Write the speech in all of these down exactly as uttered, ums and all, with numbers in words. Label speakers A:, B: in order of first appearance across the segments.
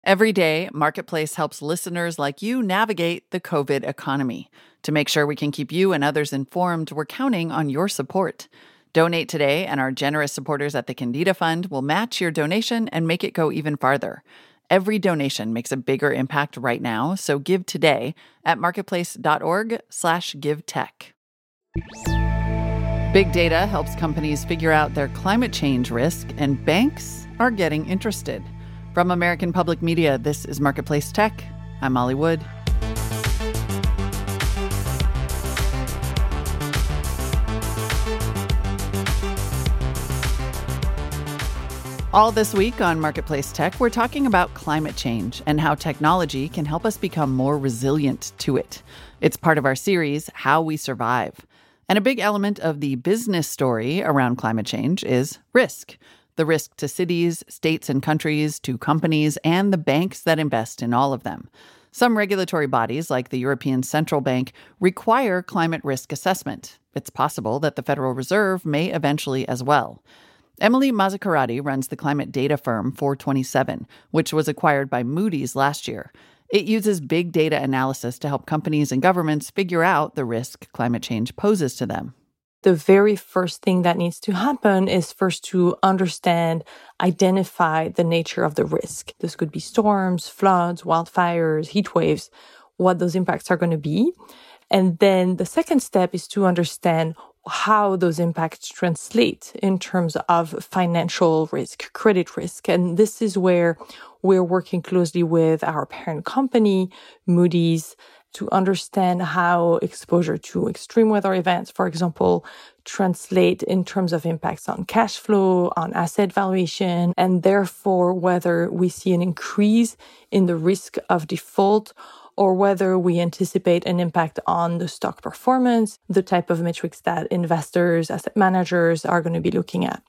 A: Every day, Marketplace helps listeners like you navigate the COVID economy. To make sure we can keep you and others informed, we're counting on your support. Donate today, and our generous supporters at the Candida Fund will match your donation and make it go even farther. Every donation makes a bigger impact right now, so give today at marketplace.org slash give tech. Big data helps companies figure out their climate change risk, and banks are getting interested. From American Public Media, this is Marketplace Tech. I'm Molly Wood. All this week on Marketplace Tech, we're talking about climate change and how technology can help us become more resilient to it. It's part of our series, How We Survive. And a big element of the business story around climate change is risk. The risk to cities, states and countries, to companies, and the banks that invest in all of them. Some regulatory bodies, like the European Central Bank, require climate risk assessment. It's possible that the Federal Reserve may eventually as well. Emily Mazzacurati runs the climate data firm four twenty-seven, which was acquired by Moody's last year. It uses big data analysis to help companies and governments figure out the risk climate change poses to them.
B: The very first thing that needs to happen is first to understand, identify the nature of the risk. This could be storms, floods, wildfires, heat waves, what those impacts are going to be. And then the second step is to understand how those impacts translate in terms of financial risk, credit risk. And this is where we're working closely with our parent company, Moody's, to understand how exposure to extreme weather events, for example, translate in terms of impacts on cash flow, on asset valuation, and therefore whether we see an increase in the risk of default or whether we anticipate an impact on the stock performance, the type of metrics that investors, asset managers are going to be looking at.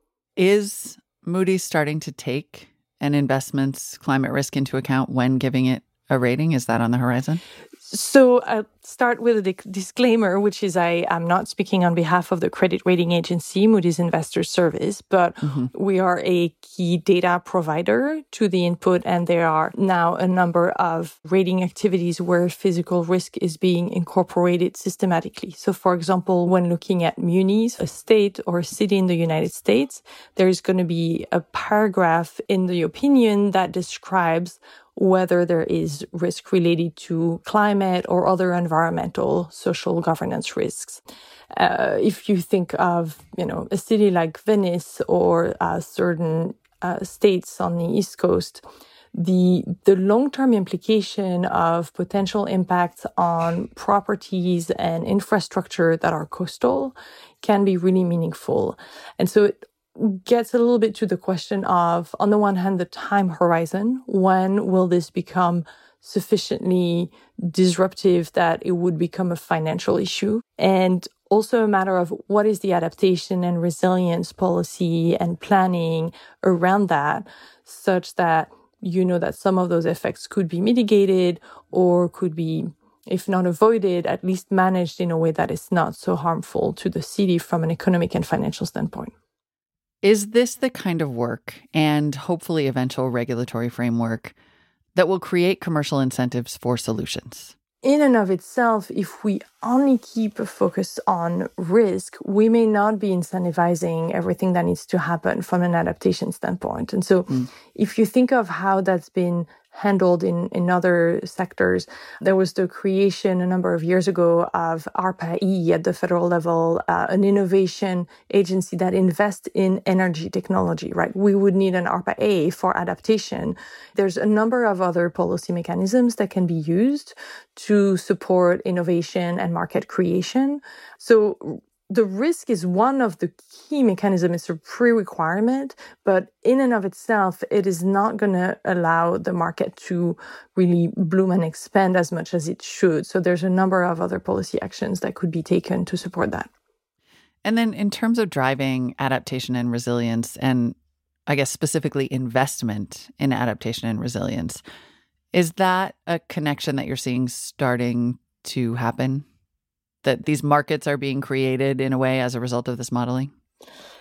A: Is Moody's starting to take an investment's climate risk into account when giving it a rating? Is that on the horizon?
B: So I'll start with a di- disclaimer, which is I am not speaking on behalf of the credit rating agency, Moody's Investors Service, but mm-hmm. we are a key data provider to the input, and there are now a number of rating activities where physical risk is being incorporated systematically. So for example, when looking at munis, a state or a city in the United States, there's going to be a paragraph in the opinion that describes whether there is risk related to climate or other environmental, social governance risks. Uh, if you think of, you know, a city like Venice or uh, certain uh, states on the East Coast, the the long-term implication of potential impacts on properties and infrastructure that are coastal can be really meaningful. And so it gets a little bit to the question of, on the one hand, the time horizon. When will this become sufficiently disruptive that it would become a financial issue? And also a matter of what is the adaptation and resilience policy and planning around that, such that you know that some of those effects could be mitigated or could be, if not avoided, at least managed in a way that is not so harmful to the city from an economic and financial standpoint.
A: Is this the kind of work and hopefully eventual regulatory framework that will create commercial incentives for solutions?
B: In and of itself, if we only keep a focus on risk, we may not be incentivizing everything that needs to happen from an adaptation standpoint. And so mm. if you think of how that's been handled in, in other sectors, there was the creation a number of years ago of ARPA-E at the federal level, uh, an innovation agency that invests in energy technology, right? We would need an ARPA-A for adaptation. There's a number of other policy mechanisms that can be used to support innovation and market creation. So the risk is one of the key mechanisms. It's a pre-requirement, but in and of itself, it is not going to allow the market to really bloom and expand as much as it should. So there's a number of other policy actions that could be taken to support that.
A: And then in terms of driving adaptation and resilience, and I guess specifically investment in adaptation and resilience, is that a connection that you're seeing starting to happen? That these markets are being created in a way as a result of this modeling?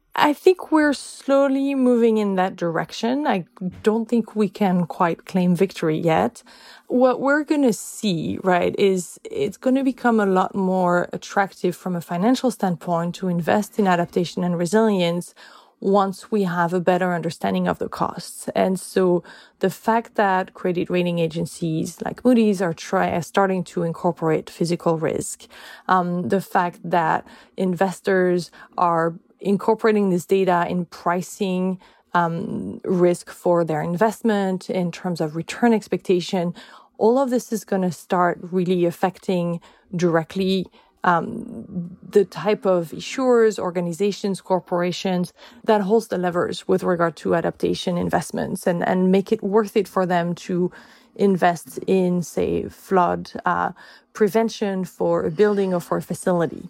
B: I think we're slowly moving in that direction. I don't think we can quite claim victory yet. What we're going to see, right, is it's going to become a lot more attractive from a financial standpoint to invest in adaptation and resilience once we have a better understanding of the costs. And so the fact that credit rating agencies like Moody's are try, starting to incorporate physical risk, um, the fact that investors are incorporating this data in pricing um, risk for their investment in terms of return expectation, all of this is going to start really affecting directly um, the type of issuers, organizations, corporations that holds the levers with regard to adaptation investments and, and make it worth it for them to invest in, say, flood uh, prevention for a building or for a facility.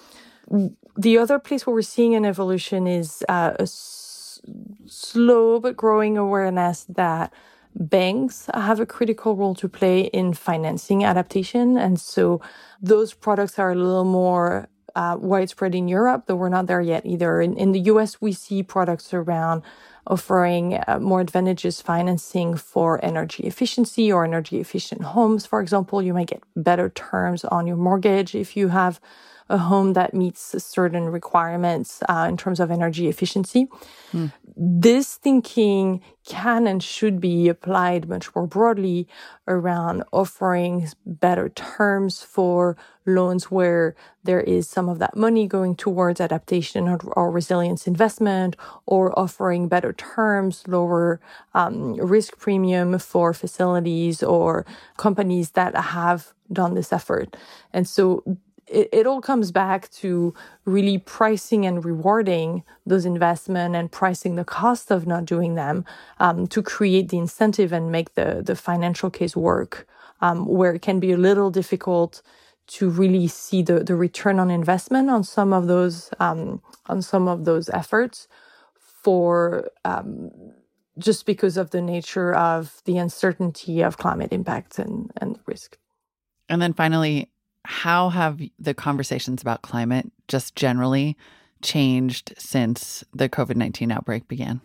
B: The other place where we're seeing an evolution is uh, a s- slow but growing awareness that banks have a critical role to play in financing adaptation. And so those products are a little more uh, widespread in Europe, though we're not there yet either. In, in the U S, we see products around offering uh, more advantageous financing for energy efficiency or energy efficient homes. For example, you might get better terms on your mortgage if you have a home that meets certain requirements uh, in terms of energy efficiency. Mm. This thinking can and should be applied much more broadly around offering better terms for loans where there is some of that money going towards adaptation or, or resilience investment, or offering better terms, lower um, risk premium for facilities or companies that have done this effort. And so It, it all comes back to really pricing and rewarding those investments and pricing the cost of not doing them um, to create the incentive and make the, the financial case work, um, where it can be a little difficult to really see the, the return on investment on some of those um, on some of those efforts for um, just because of the nature of the uncertainty of climate impact and, and risk.
A: And then finally, how have the conversations about climate just generally changed since the COVID nineteen outbreak began?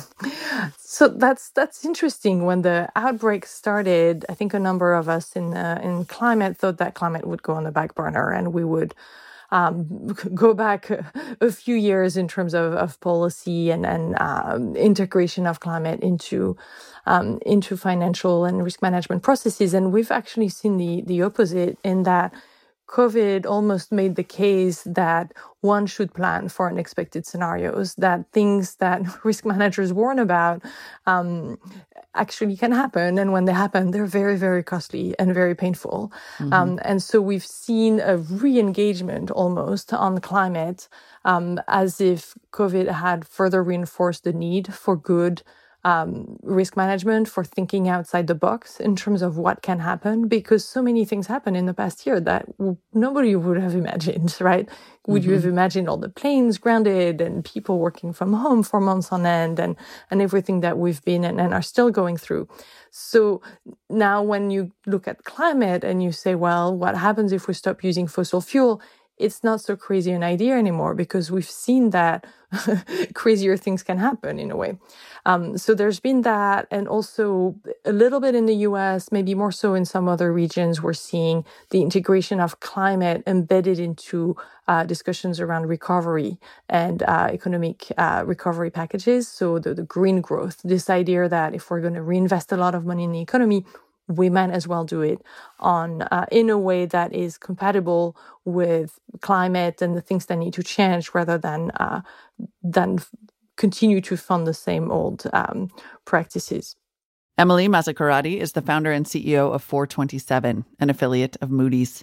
B: So that's that's interesting. When the outbreak started, I think a number of us in uh, in climate thought that climate would go on the back burner and we would um, go back a, a few years in terms of, of policy and, and um, integration of climate into um, into financial and risk management processes. And we've actually seen the the opposite, in that COVID almost made the case that one should plan for unexpected scenarios, that things that risk managers warn about um, actually can happen. And when they happen, they're very, very costly and very painful. Mm-hmm. Um, and so we've seen a re-engagement almost on climate, um, as if COVID had further reinforced the need for good Um, risk management, for thinking outside the box in terms of what can happen, because so many things happened in the past year that w- nobody would have imagined, right? Would mm-hmm. you have imagined all the planes grounded and people working from home for months on end and, and everything that we've been and, and are still going through? So now when you look at climate and you say, well, what happens if we stop using fossil fuel? It's not so crazy an idea anymore, because we've seen that crazier things can happen in a way. Um, so there's been that. And also a little bit in the U S, maybe more so in some other regions, we're seeing the integration of climate embedded into uh, discussions around recovery and uh, economic uh, recovery packages. So the, the green growth, this idea that if we're going to reinvest a lot of money in the economy, we might as well do it on uh, in a way that is compatible with climate and the things that need to change, rather than uh, than f- continue to fund the same old um, practices.
A: Emily Mazzacurati is the founder and C E O of four twenty-seven, an affiliate of Moody's.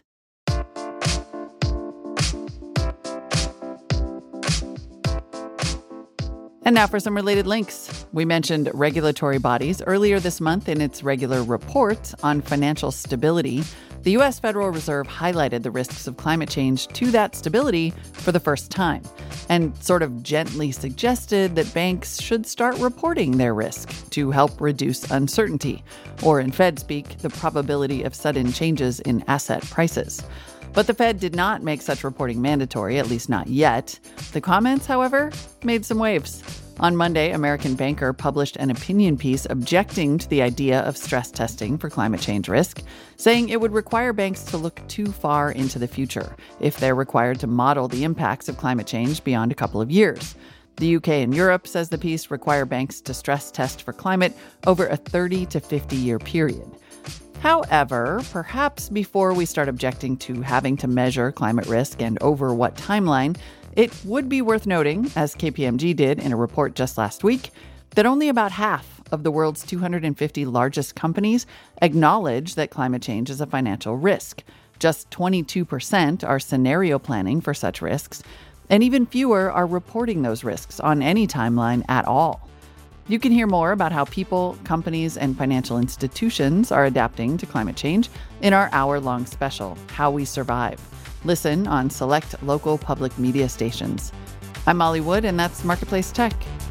A: And now for some related links. We mentioned regulatory bodies earlier this month in its regular report on financial stability. The U S Federal Reserve highlighted the risks of climate change to that stability for the first time, and sort of gently suggested that banks should start reporting their risk to help reduce uncertainty, or in Fed speak, the probability of sudden changes in asset prices. But the Fed did not make such reporting mandatory, at least not yet. The comments, however, made some waves. On Monday, American Banker published an opinion piece objecting to the idea of stress testing for climate change risk, saying it would require banks to look too far into the future if they're required to model the impacts of climate change beyond a couple of years. The U K and Europe, says the piece, require banks to stress test for climate over a thirty to fifty year period. However, perhaps before we start objecting to having to measure climate risk and over what timeline, it would be worth noting, as K P M G did in a report just last week, that only about half of the world's two hundred fifty largest companies acknowledge that climate change is a financial risk. Just twenty-two percent are scenario planning for such risks, and even fewer are reporting those risks on any timeline at all. You can hear more about how people, companies, and financial institutions are adapting to climate change in our hour-long special, How We Survive. Listen on select local public media stations. I'm Molly Wood, and that's Marketplace Tech.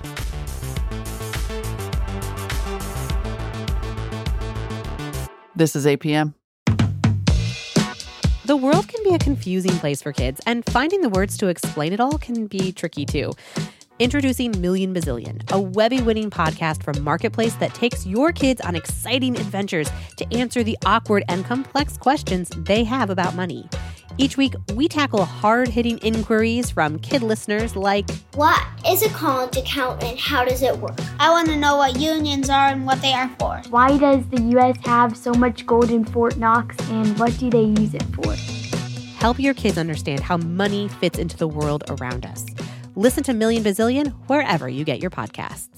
A: This is A P M.
C: The world can be a confusing place for kids, and finding the words to explain it all can be tricky too. Introducing Million Bazillion, a Webby-winning podcast from Marketplace that takes your kids on exciting adventures to answer the awkward and complex questions they have about money. Each week, we tackle hard-hitting inquiries from kid listeners like,
D: what is a college account and how does it work? I want to know what unions are and what they are for.
E: Why does the U S have so much gold in Fort Knox, and what do they use it for?
C: Help your kids understand how money fits into the world around us. Listen to Million Bazillion wherever you get your podcasts.